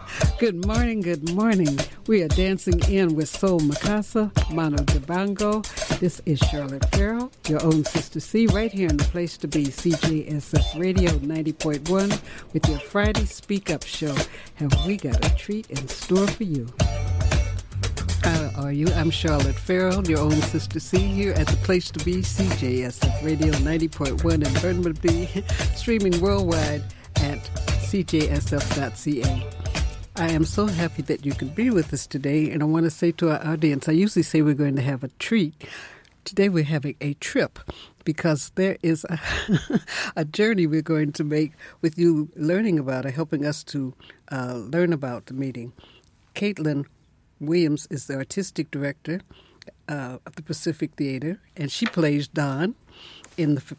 Good morning, good morning. We are dancing in with Soul Mikasa, Mano Dibango. This is Charlotte Farrell, your own Sister C, right here in the place to be, CJSF Radio 90.1, with your Friday Speak Up show. Have we got a treat in store for you? How are you? I'm Charlotte Farrell, your own Sister C, here at the place to be, CJSF Radio 90.1 in Burnaby, streaming worldwide at cjsf.ca. I am so happy that you could be with us today, and I want to say to our audience, I usually say we're going to have a treat. Today we're having a trip because there is a journey we're going to make with you learning about it, helping us to learn about the meeting. Caitlin Williams is the artistic director of the Pacific Theater, and she plays Dawn in the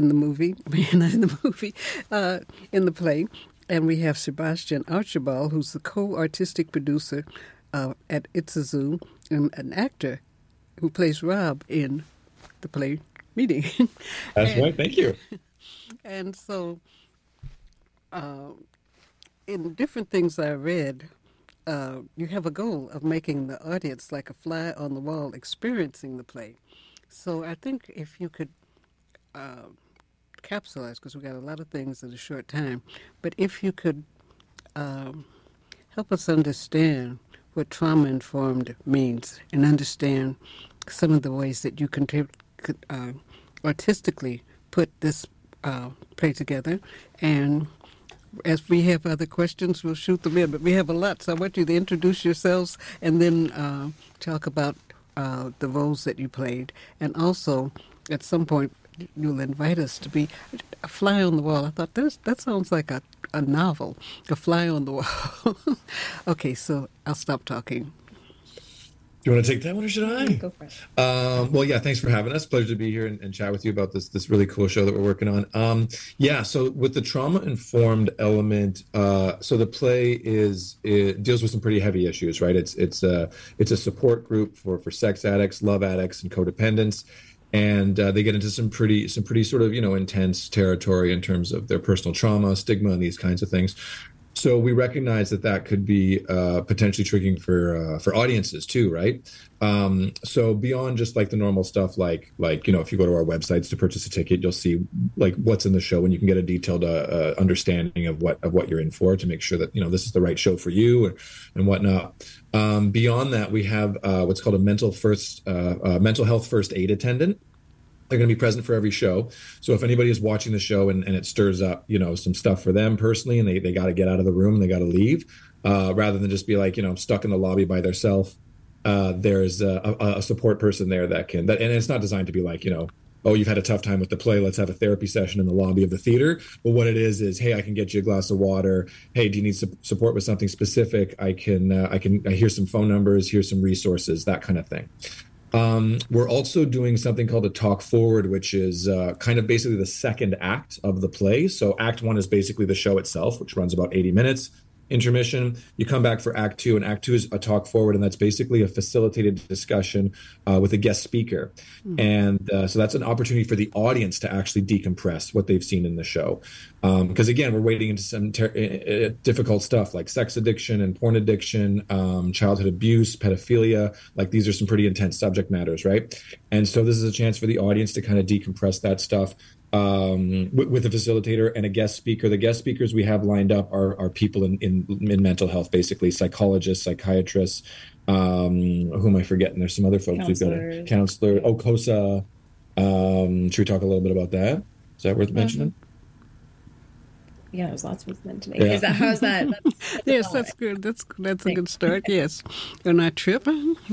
play. And we have Sebastian Archibald, who's the co-artistic producer at It's a Zoo, and an actor who plays Rob in the play Meeting. That's right. Thank you. And so, in different things I read, you have a goal of making the audience like a fly on the wall experiencing the play. So I think if you could capsulize, because we got a lot of things in a short time, but if you could help us understand what trauma-informed means and understand some of the ways that you could artistically put this play together. And as we have other questions, we'll shoot them in, but we have a lot, so I want you to introduce yourselves and then talk about the roles that you played. And also, at some point, you'll invite us to be a fly on the wall. I thought that sounds like a novel, a fly on the wall. Okay, so I'll stop talking. Do you want to take that one or should I? Go for it. Well, yeah, thanks for having us. Pleasure to be here and chat with you about this really cool show that we're working on. So with the trauma-informed element, so the play it deals with some pretty heavy issues, right? It's a support group for sex addicts, love addicts, and codependents. And they get into some pretty sort of, intense territory in terms of their personal trauma, stigma, and these kinds of things. So we recognize that could be potentially triggering for audiences too, right? So beyond just like the normal stuff, like if you go to our websites to purchase a ticket, you'll see like what's in the show, and you can get a detailed understanding of what you're in for to make sure that this is the right show for you and whatnot. Beyond that, we have what's called a mental health first aid attendant. They're going to be present for every show. So if anybody is watching the show and it stirs up, some stuff for them personally, and they got to get out of the room and they got to leave, rather than just be like, stuck in the lobby by themselves, there's a support person there and it's not designed to be like, oh, you've had a tough time with the play, let's have a therapy session in the lobby of the theater. But what it is, hey, I can get you a glass of water. Hey, do you need support with something specific? Here's some phone numbers, here's some resources, that kind of thing. We're also doing something called a talk forward, which is kind of basically the second act of the play. So act one is basically the show itself, which runs about 80 minutes. Intermission, you come back for act two, and act two is a talk forward, and that's basically a facilitated discussion with a guest speaker. Mm-hmm. And so that's an opportunity for the audience to actually decompress what they've seen in the show. Because again, we're wading into some difficult stuff like sex addiction and porn addiction, childhood abuse, pedophilia. Like these are some pretty intense subject matters, right? And so this is a chance for the audience to kind of decompress that stuff. With a facilitator and a guest speaker. The guest speakers we have lined up are people in mental health, basically psychologists, psychiatrists. Who am I forgetting? There's some other folks. We've got a counselor, COSA. Should we talk a little bit about that? Is that worth mentioning? Yeah, there's lots worth mentioning. Yeah. How's that? Yes, that's good. That's a good start. Yes, on our trip.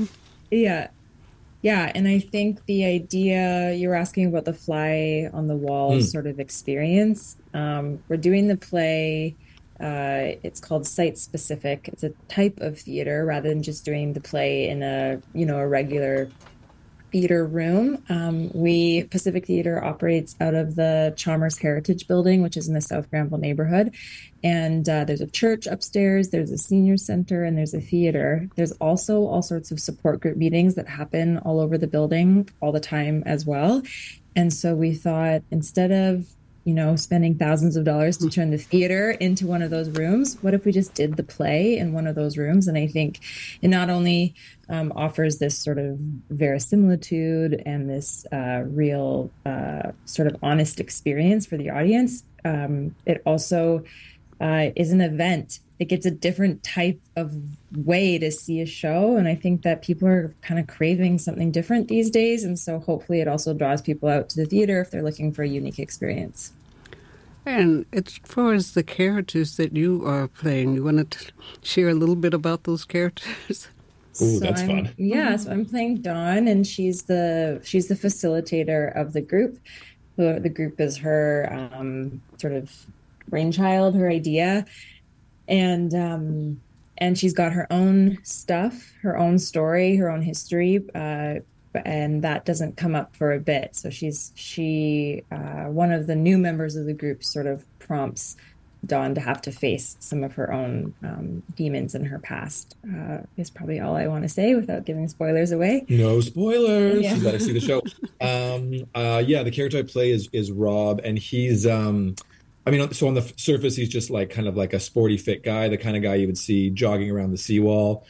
Yeah, and I think the idea, you were asking about the fly on the wall sort of experience. We're doing the play, it's called site specific. It's a type of theater rather than just doing the play in a regular theater room. Pacific Theater operates out of the Chalmers Heritage Building, which is in the South Granville neighborhood. And there's a church upstairs, there's a senior center, and there's a theater. There's also all sorts of support group meetings that happen all over the building all the time as well. And so we thought, instead of spending thousands of dollars to turn the theater into one of those rooms. What if we just did the play in one of those rooms? And I think it not only offers this sort of verisimilitude and this real sort of honest experience for the audience, it also is an event. It gets a different type of way to see a show. And I think that people are kind of craving something different these days. And so hopefully it also draws people out to the theater if they're looking for a unique experience. And as far as the characters that you are playing, you want to share a little bit about those characters? Ooh, that's fun. Yeah, so I'm playing Dawn, and she's the facilitator of the group. The group is her sort of brainchild, her idea. And she's got her own stuff, her own story, her own history, and that doesn't come up for a bit. So one of the new members of the group sort of prompts Dawn to have to face some of her own demons in her past. Is probably all I want to say without giving spoilers away. No spoilers. Yeah. You got to see the show. The character I play is Rob, and he's so on the surface, he's just kind of like a sporty fit guy, the kind of guy you would see jogging around the seawall,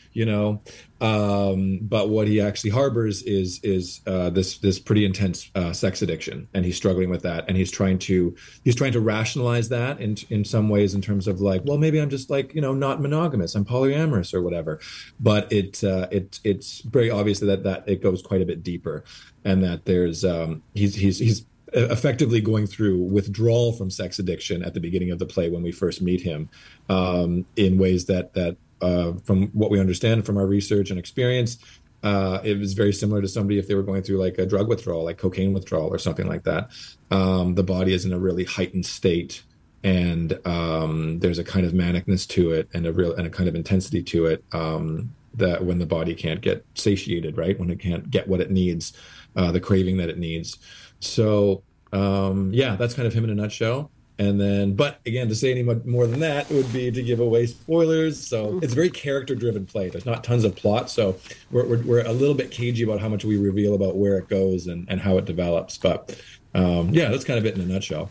But what he actually harbors is this pretty intense sex addiction, and he's struggling with that, and he's trying to rationalize that in some ways in terms of well, maybe I'm just not monogamous, I'm polyamorous or whatever. But it's very obvious that it goes quite a bit deeper, and that there's he's effectively going through withdrawal from sex addiction at the beginning of the play when we first meet him, in ways that from what we understand from our research and experience, it was very similar to somebody if they were going through a drug withdrawal, like cocaine withdrawal or something like that. The body is in a really heightened state, and there's a kind of manicness to it and a kind of intensity to it, that when the body can't get satiated, right? When it can't get what it needs, the craving that it needs. So, that's kind of him in a nutshell. And then, but again, to say any more than that would be to give away spoilers. So it's a very character-driven play. There's not tons of plot, so we're a little bit cagey about how much we reveal about where it goes and how it develops. But that's kind of it in a nutshell.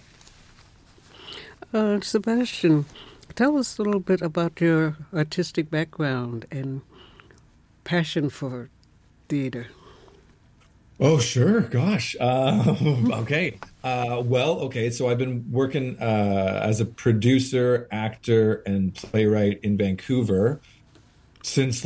Sebastian, tell us a little bit about your artistic background and passion for theater. Oh, sure. Gosh. Okay. So I've been working as a producer, actor, and playwright in Vancouver since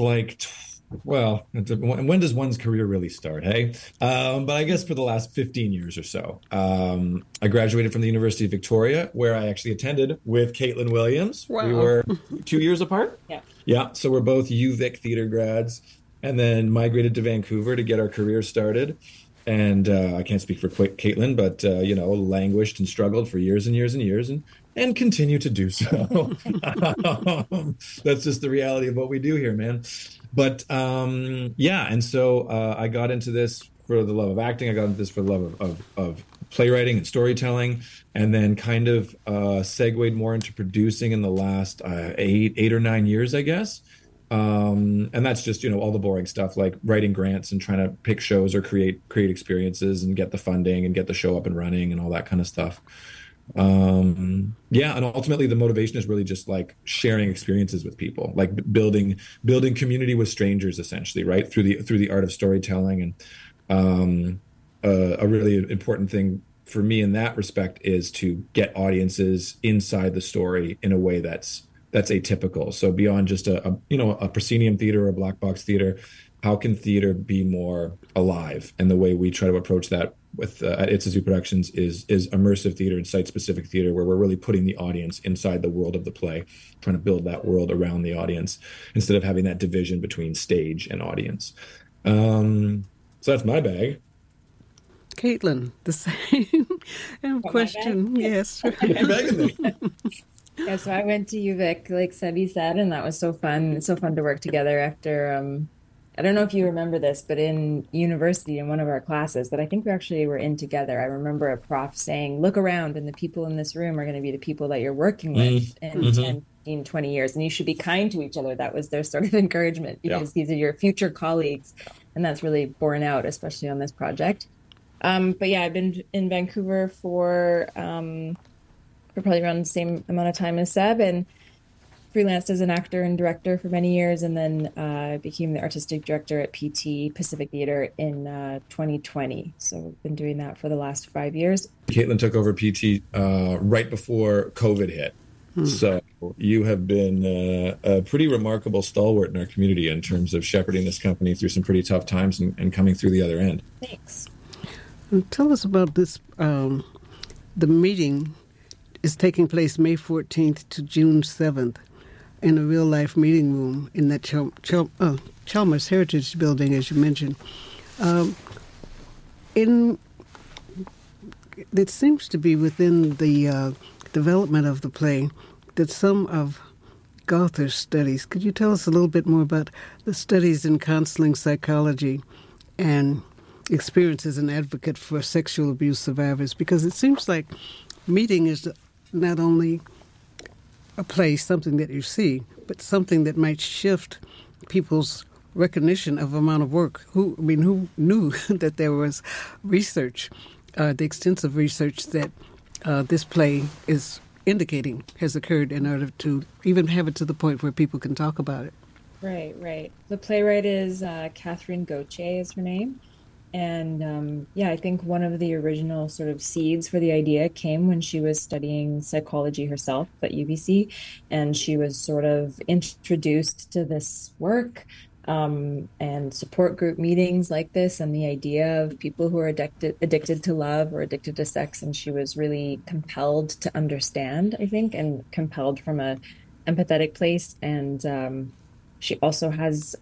when does one's career really start, hey? But I guess for the last 15 years or so. I graduated from the University of Victoria, where I actually attended with Caitlin Williams. Wow. We were 2 years apart. Yeah. Yeah. So we're both UVic theater grads. And then migrated to Vancouver to get our career started. And I can't speak for Caitlin, but, languished and struggled for years and years and years and continue to do so. That's just the reality of what we do here, man. But, and so I got into this for the love of acting. I got into this for the love of playwriting and storytelling, and then kind of segued more into producing in the last 8 or 9 years, I guess. And that's just, all the boring stuff like writing grants and trying to pick shows or create experiences and get the funding and get the show up and running and all that kind of stuff. And ultimately the motivation is really just sharing experiences with people, building community with strangers, essentially, right? Through the art of storytelling. And a really important thing for me in that respect is to get audiences inside the story in a way that's atypical. So beyond just a proscenium theater or a black box theater, how can theater be more alive? And the way we try to approach that with at Itsuzu Productions is immersive theater and site-specific theater, where we're really putting the audience inside the world of the play, trying to build that world around the audience instead of having that division between stage and audience. So that's my bag. Caitlin, the same question. Yes. Yeah, so I went to UVic, like Sebi said, and that was so fun. It's so fun to work together after, I don't know if you remember this, but in university, in one of our classes that I think we actually were in together, I remember a prof saying, look around and the people in this room are going to be the people that you're working with in 10, 15, 20 years. And you should be kind to each other. That was their sort of encouragement, because these are your future colleagues. And that's really borne out, especially on this project. But yeah, I've been in Vancouver for probably around the same amount of time as Seb, and freelanced as an actor and director for many years, and then became the artistic director at PT Pacific Theater in 2020. So I've been doing that for the last 5 years. Caitlin took over PT right before COVID hit. So you have been a pretty remarkable stalwart in our community in terms of shepherding this company through some pretty tough times and coming through the other end. Thanks. And tell us about this. The meeting is taking place May 14th to June 7th in a real-life meeting room in that Chalmers Heritage Building, as you mentioned. It seems to be within the development of the play that some of Gauther's studies. Could you tell us a little bit more about the studies in counseling psychology and experience as an advocate for sexual abuse survivors? Because it seems like meeting is not only a place, something that you see, but something that might shift people's recognition of amount of work. Who knew that there was research, the extensive research that this play is indicating has occurred in order to even have it to the point where people can talk about it? Right. The playwright is Catherine Gauthier is her name. And I think one of the original sort of seeds for the idea came when she was studying psychology herself at UBC, and she was sort of introduced to this work and support group meetings like this, and the idea of people who are addicted to love or addicted to sex. And she was really compelled to understand, I think, and compelled from a empathetic place. And she also has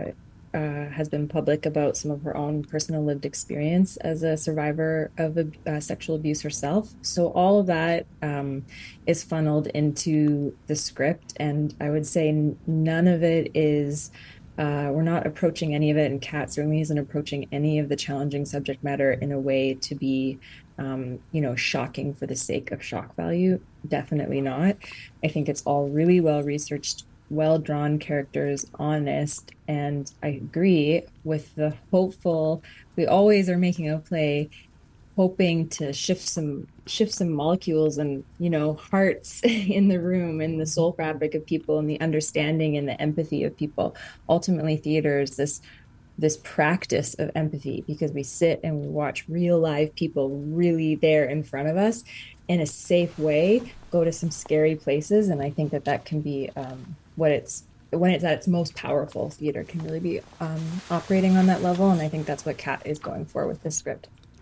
been public about some of her own personal lived experience as a survivor of sexual abuse herself. So all of that is funneled into the script. And I would say none of it is, we're not approaching any of it, and Kat certainly isn't approaching any of the challenging subject matter in a way to be, shocking for the sake of shock value. Definitely not. I think it's all really well researched, well-drawn characters, honest, and I agree with the hopeful. We always are making a play hoping to shift some molecules and hearts in the room, and the soul fabric of people, and the understanding and the empathy of people. Ultimately, theater is this practice of empathy, because we sit and we watch real live people really there in front of us in a safe way go to some scary places. And I think that can be when it's at its most powerful. Theater can really be operating on that level, and I think that's what Kat is going for with this script.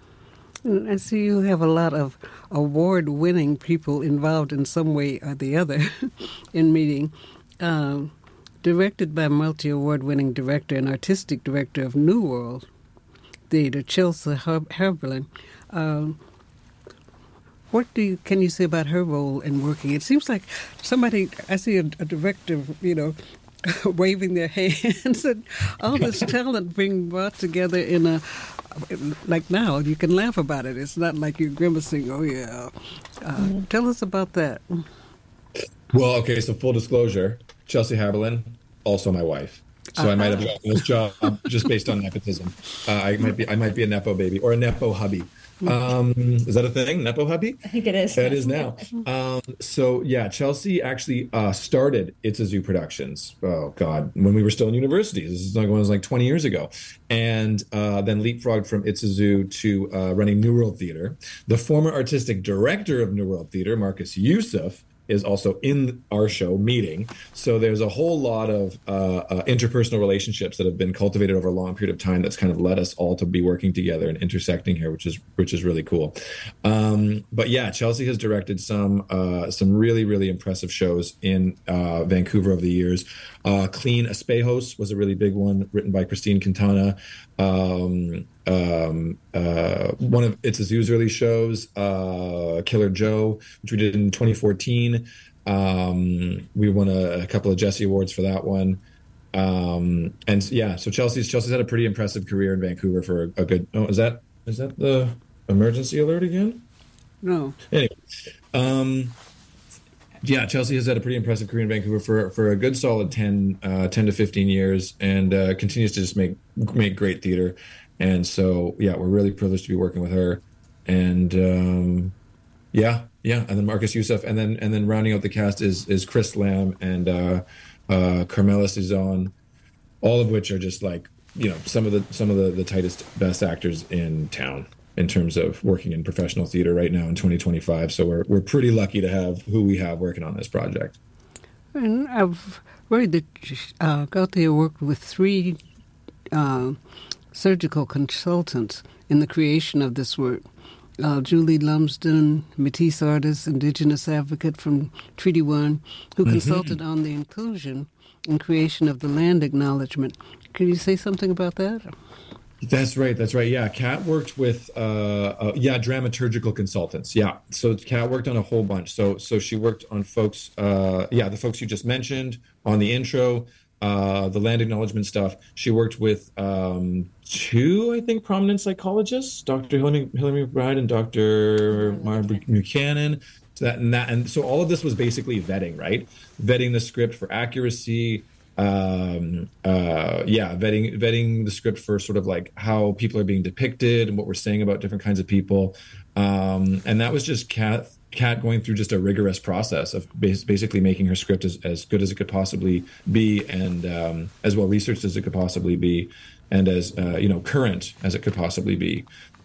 I see you have a lot of award-winning people involved in some way or the other in meeting. Directed by multi-award-winning director and artistic director of New World Theater, Chelsea Haberlin. What can you say about her role in working? It seems like I see a director, waving their hands and all this talent being brought together like now, you can laugh about it. It's not like you're grimacing, oh yeah. Tell us about that. Well, okay, so full disclosure, Chelsea Haberlin, also my wife. So I might have gotten this job just based on nepotism. I might be a Nepo baby or a Nepo hubby. Is that a thing? Nepo hubby? I think it is. It is now. So yeah, Chelsea actually started It's a Zoo Productions. Oh God, when we were still in university. This is like 20 years ago. And then leapfrogged from It's a Zoo to running New World Theater. The former artistic director of New World Theater, Marcus Youssef, is also in our show Meeting. So there's a whole lot of interpersonal relationships that have been cultivated over a long period of time that's kind of led us all to be working together and intersecting here, which is really cool. But yeah, Chelsea has directed some really, really impressive shows in Vancouver over the years. Clean Espejos was a really big one, written by Christine Quintana. One of It's a Zoo's early shows, Killer Joe, which we did in 2014. We won a couple of Jessie Awards for that one. And yeah, so Chelsea's had a pretty impressive career in Vancouver for a good. Oh, is that the emergency alert again? No. Anyway, Yeah, Chelsea has had a pretty impressive career in Vancouver for a good solid 10 to 15 years, and continues to just make great theater. And so, yeah, we're really privileged to be working with her. And yeah, and then Marcus Youssef, and then rounding out the cast is Chris Lamb and Carmela Suzanne, all of which are just like, some of the tightest, best actors in town in terms of working in professional theater right now in 2025. So we're pretty lucky to have who we have working on this project. And I've read that Gauthier worked with 3 surgical consultants in the creation of this work. Julie Lumsden, Métis artist, indigenous advocate from Treaty One, who consulted on the inclusion and creation of the land acknowledgement. Can you say something about that? That's right. Yeah, Kat worked with dramaturgical consultants. Yeah, so Kat worked on a whole bunch. So she worked on folks, the folks you just mentioned on the intro, the land acknowledgement stuff. She worked with 2, I think, prominent psychologists, Dr. Hilary McBride and Dr. Mara Buchanan. And so all of this was basically vetting, right? Vetting the script for accuracy. Vetting the script for sort of like how people are being depicted and what we're saying about different kinds of people. And that was just Kat going through just a rigorous process of basically making her script as good as it could possibly be, and as well researched as it could possibly be, and as current as it could possibly be.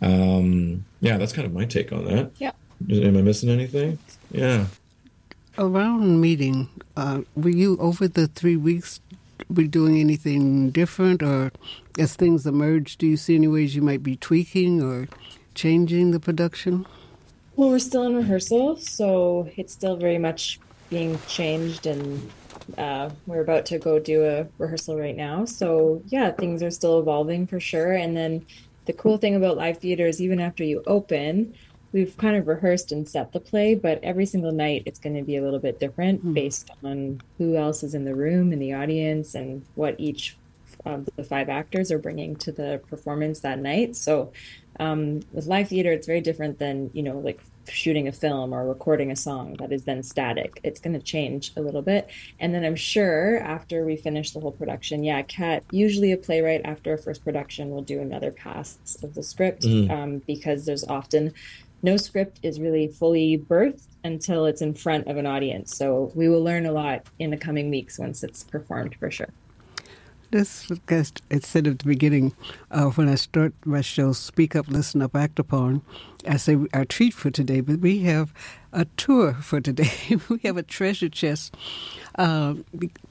That's kind of my take on that. Yeah. Am I missing anything? Yeah. Around meeting, were you over the 3 weeks be doing anything different, or as things emerge, do you see any ways you might be tweaking or changing the production? Well, we're still in rehearsal, so it's still very much being changed, and we're about to go do a rehearsal right now. So yeah, things are still evolving for sure. And then the cool thing about live theater is even after you open, we've kind of rehearsed and set the play, but every single night it's going to be a little bit different based on who else is in the room and the audience and what each of the 5 actors are bringing to the performance that night. So with live theater, it's very different than, like shooting a film or recording a song that is then static. It's going to change a little bit. And then I'm sure after we finish the whole production, Kat, usually a playwright after a first production will do another pass of the script because there's often no script is really fully birthed until it's in front of an audience. So we will learn a lot in the coming weeks once it's performed for sure. This, as I said at the beginning, when I start my show, Speak Up, Listen Up, Act Upon, I say our treat for today, but we have a tour for today. We have a treasure chest. My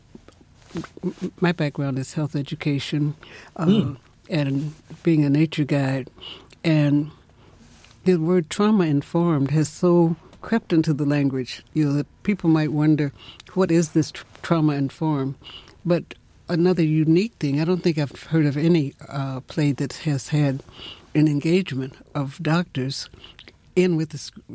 background is health education and being a nature guide. And the word trauma-informed has so crept into the language, that people might wonder, what is this trauma-informed? But another unique thing, I don't think I've heard of any play that has had an engagement of doctors in with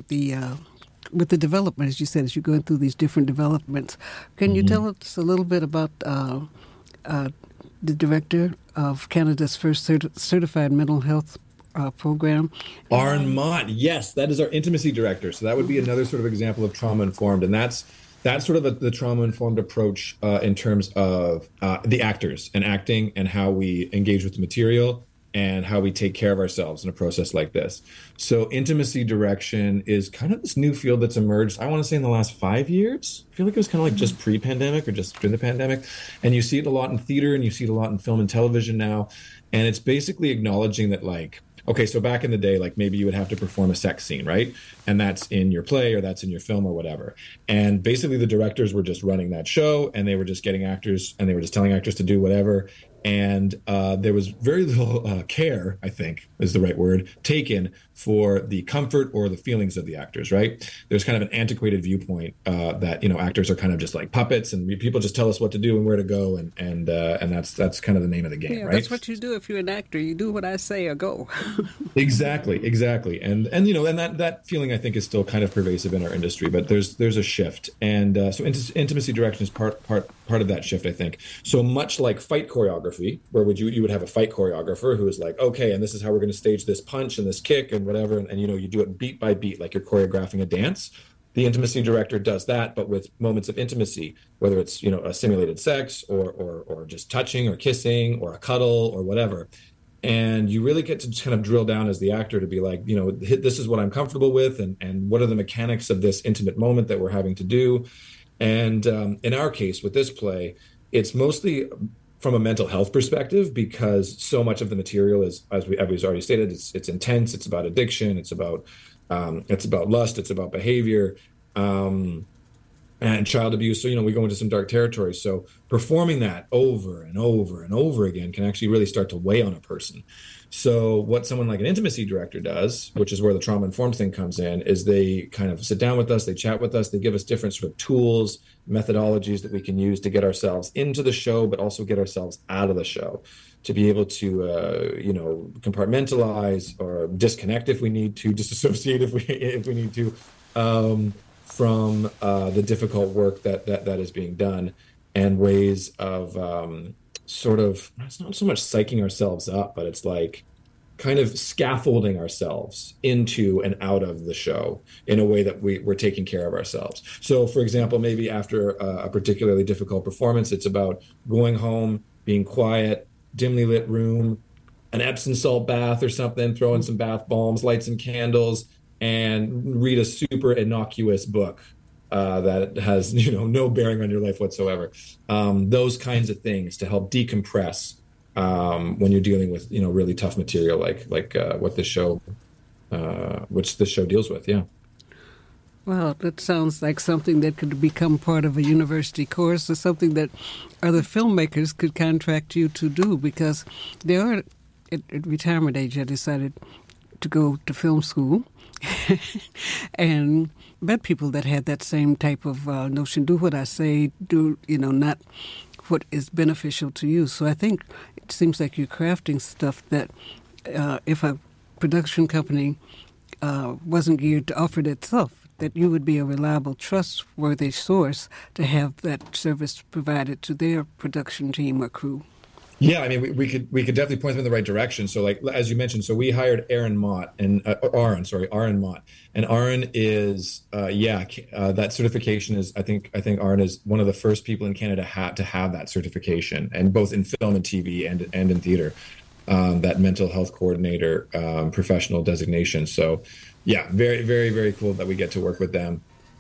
the development, as you said, as you're going through these different developments. Can you tell us a little bit about the director of Canada's first certified mental health program? Arn Mott, yes, that is our intimacy director. So that would be another sort of example of trauma-informed, and that's sort of the trauma-informed approach in terms of the actors and acting and how we engage with the material and how we take care of ourselves in a process like this. So intimacy direction is kind of this new field that's emerged, I want to say in the last 5 years. I feel like it was kind of like just pre-pandemic or just during the pandemic. And you see it a lot in theater and you see it a lot in film and television now. And it's basically acknowledging that, like, okay, so back in the day, like maybe you would have to perform a sex scene, right? And that's in your play or that's in your film or whatever. And basically the directors were just running that show and they were just getting actors and they were just telling actors to do whatever. And there was very little care, I think is the right word, taken for the comfort or the feelings of the actors, right? There's kind of an antiquated viewpoint that, actors are kind of just like puppets and people just tell us what to do and where to go. And that's kind of the name of the game, right? That's what you do if you're an actor. You do what I say or go. Exactly. And that feeling I think is still kind of pervasive in our industry, but there's a shift. And so intimacy direction is part of that shift, I think. So much like fight choreography, where you would have a fight choreographer who is like, okay, and this is how we're going to stage this punch and this kick and whatever, and you do it beat by beat like you're choreographing a dance. the intimacy director does that, but with moments of intimacy, whether it's, a simulated sex or just touching or kissing or a cuddle or whatever. And you really get to kind of drill down as the actor to be like, this is what I'm comfortable with, and what are the mechanics of this intimate moment that we're having to do. And in our case with this play, it's mostly from a mental health perspective, because so much of the material is, as we already stated, it's intense. It's about addiction. It's about lust. It's about behavior, and child abuse. So, we go into some dark territory. So performing that over and over and over again can actually really start to weigh on a person. So what someone like an intimacy director does, which is where the trauma-informed thing comes in, is they kind of sit down with us, they chat with us, they give us different sort of tools, methodologies that we can use to get ourselves into the show, but also get ourselves out of the show, to be able to, compartmentalize or disconnect if we need to, disassociate if we need to, from the difficult work that is being done, and ways of it's not so much psyching ourselves up, but it's like kind of scaffolding ourselves into and out of the show in a way that we're taking care of ourselves. So, for example, maybe after a particularly difficult performance, it's about going home, being quiet, dimly lit room, an Epsom salt bath or something, throw in some bath bombs, light some candles, and read a super innocuous book that has no bearing on your life whatsoever. Those kinds of things to help decompress when you're dealing with really tough material like what this show, which this show deals with. Yeah. Well, that sounds like something that could become part of a university course, or something that other filmmakers could contract you to do, because they are at retirement age. I decided to go to film school. And met people that had that same type of notion. Do what I say, not what is beneficial to you. So I think it seems like you're crafting stuff that if a production company wasn't geared to offer it itself, that you would be a reliable, trustworthy source to have that service provided to their production team or crew. Yeah, I mean, we could definitely point them in the right direction. So, like as you mentioned, so we hired Aaron Mott and Aaron Mott, and Aaron is that certification is I think Aaron is one of the first people in Canada to have that certification, and both in film and TV and in theater, that mental health coordinator professional designation. So, yeah, very very very cool that we get to work with them,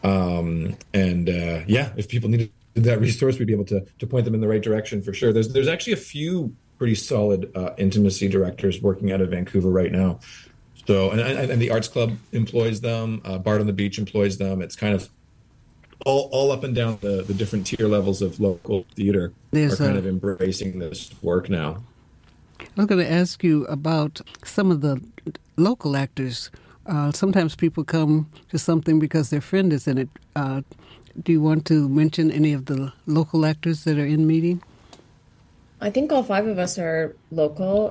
if people need that resource, we'd be able to point them in the right direction for sure. There's actually a few pretty solid intimacy directors working out of Vancouver right now. So and the Arts Club employs them. Bard on the Beach employs them. It's kind of all up and down the different tier levels of local theater are kind of embracing this work now. I was going to ask you about some of the local actors. Sometimes people come to something because their friend is in it. Do you want to mention any of the local actors that are in meeting? I think all five of us are local.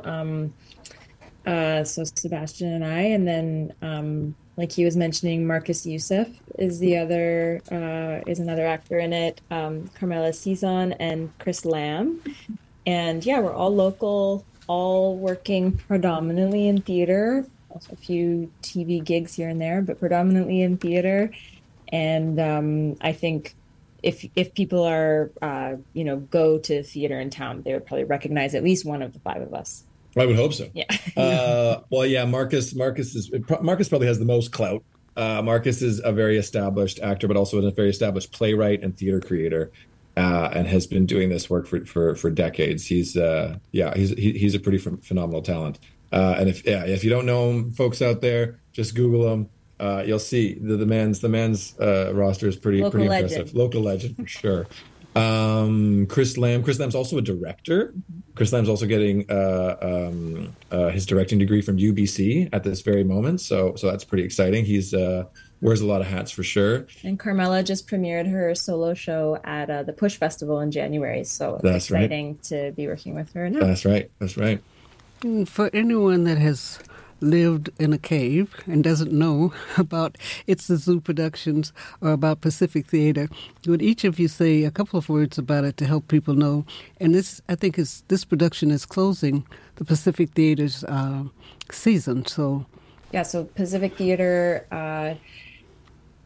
So Sebastian and I, and then like he was mentioning, Marcus Youssef is another actor in it. Carmela Cizon and Chris Lamb, and yeah, we're all local, all working predominantly in theater. Also a few TV gigs here and there, but predominantly in theater. And I think if people are, go to theater in town, they would probably recognize at least one of the five of us. I would hope so. Yeah. Marcus probably has the most clout. Marcus is a very established actor, but also a very established playwright and theater creator, and has been doing this work for decades. He's a pretty phenomenal talent. And if you don't know him, folks out there, just Google him. You'll see the man's roster is pretty impressive. Local legend for sure. Chris Lamb's also a director. Chris Lamb's also getting his directing degree from UBC at this very moment. So that's pretty exciting. He's wears a lot of hats for sure. And Carmela just premiered her solo show at the Push Festival in January. So it's exciting to be working with her now. That's right. For anyone that has lived in a cave and doesn't know about It's the Zoo Productions or about Pacific Theater, would each of you say a couple of words about it to help people know? And this production is closing the Pacific Theater's season. So Pacific Theater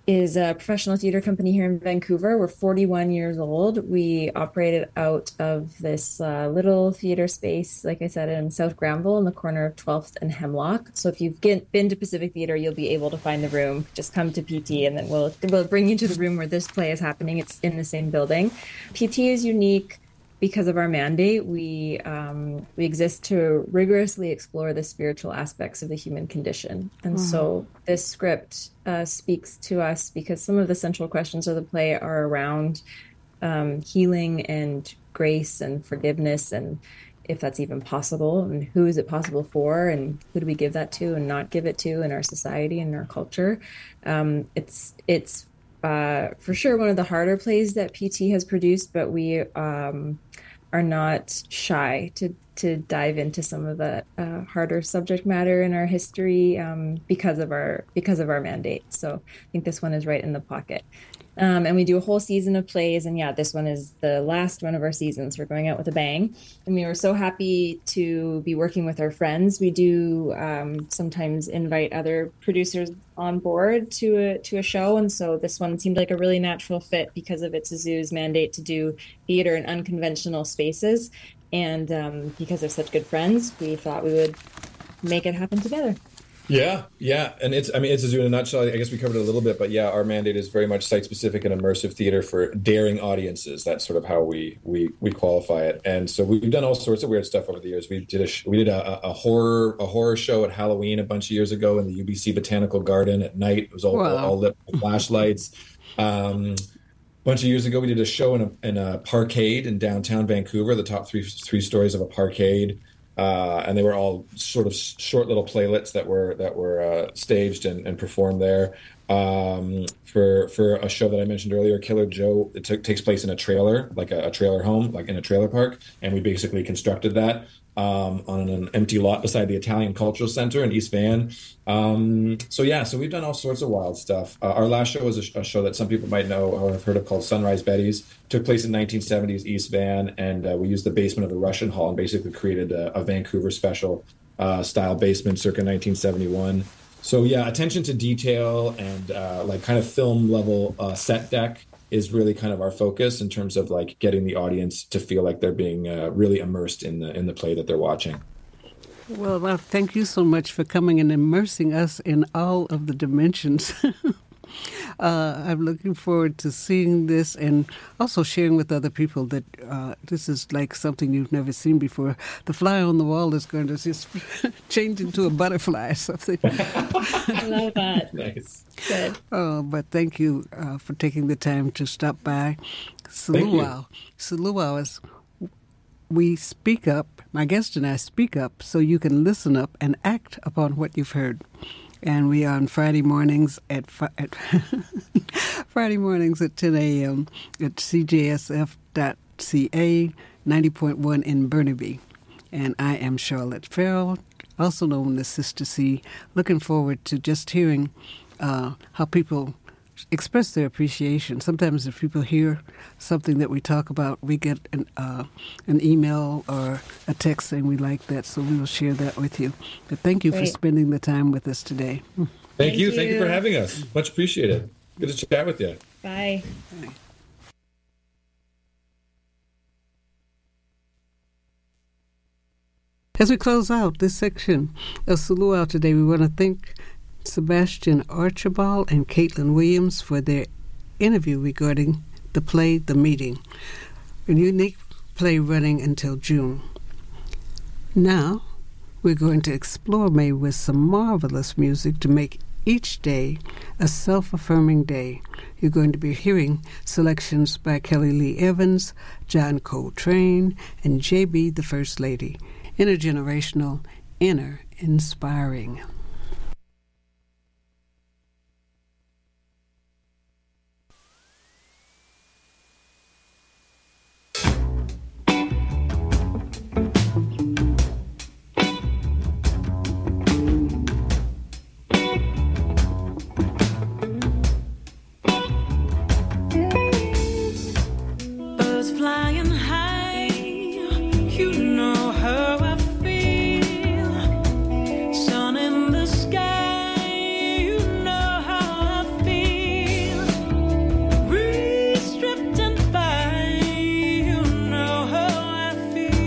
is a professional theater company here in Vancouver. We're 41 years old. We operated out of this little theater space, like I said, in South Granville in the corner of 12th and Hemlock. So if you've been to Pacific Theater, you'll be able to find the room. Just come to PT and then we'll bring you to the room where this play is happening. It's in the same building. PT is unique because of our mandate. We exist to rigorously explore the spiritual aspects of the human condition. And so this script speaks to us because some of the central questions of the play are around healing and grace and forgiveness, and if that's even possible, and who is it possible for, and who do we give that to and not give it to in our society and our culture. It's for sure one of the harder plays that PT has produced, but we are not shy to dive into some of the harder subject matter in our history because of our mandate. So I think this one is right in the pocket. And we do a whole season of plays, and this one is the last one of our seasons. We're going out with a bang, and we were so happy to be working with our friends. We do sometimes invite other producers on board to a show, and so this one seemed like a really natural fit because of It's a Zoo's mandate to do theater in unconventional spaces, and because of such good friends, we thought we would make it happen together. Yeah. And It's a Zoo in a nutshell. I guess we covered it a little bit, but our mandate is very much site-specific and immersive theater for daring audiences. That's sort of how we qualify it. And so we've done all sorts of weird stuff over the years. We did a horror show at Halloween a bunch of years ago in the UBC Botanical Garden at night. It was all lit with flashlights. A bunch of years ago, we did a show in a parkade in downtown Vancouver, the top three stories of a parkade. And they were all sort of short little playlets that were staged and performed there. For a show that I mentioned earlier, Killer Joe, it takes place in a trailer, like a trailer home, like in a trailer park, and we basically constructed that on an empty lot beside the Italian Cultural Center in East Van. So we've done all sorts of wild stuff. Our last show was a show that some people might know or have heard of called Sunrise Betty's. Took place in 1970s East Van, and we used the basement of a Russian hall and basically created a Vancouver special style basement circa 1971. So attention to detail and like kind of film level set deck is really kind of our focus in terms of like getting the audience to feel like they're being really immersed in the play that they're watching. Well, thank you so much for coming and immersing us in all of the dimensions. I'm looking forward to seeing this and also sharing with other people that this is like something you've never seen before. The fly on the wall is going to just change into a butterfly or something. I love that. Nice. Good. But thank you for taking the time to stop by. Saluau. Saluau is we speak up, my guest and I speak up so you can listen up and act upon what you've heard. And we are on Friday mornings at Friday mornings at 10 a.m. at cjsf.ca 90.1 in Burnaby. And I am Charlotte Farrell, also known as Sister C. Looking forward to just hearing how people express their appreciation. Sometimes if people hear something that we talk about, we get an email or a text saying we like that, so we will share that with you. But thank you for spending the time with us today. Thank you for having us. Much appreciated. Good to chat with you. Bye. As we close out this section of Saluau today, we want to thank Sebastian Archibald and Caitlin Williams for their interview regarding the play The Meeting, a unique play running until June. Now, we're going to explore May with some marvelous music to make each day a self-affirming day. You're going to be hearing selections by Kelly Lee Evans, John Coltrane, and J.B. the First Lady. Intergenerational, inner, inspiring.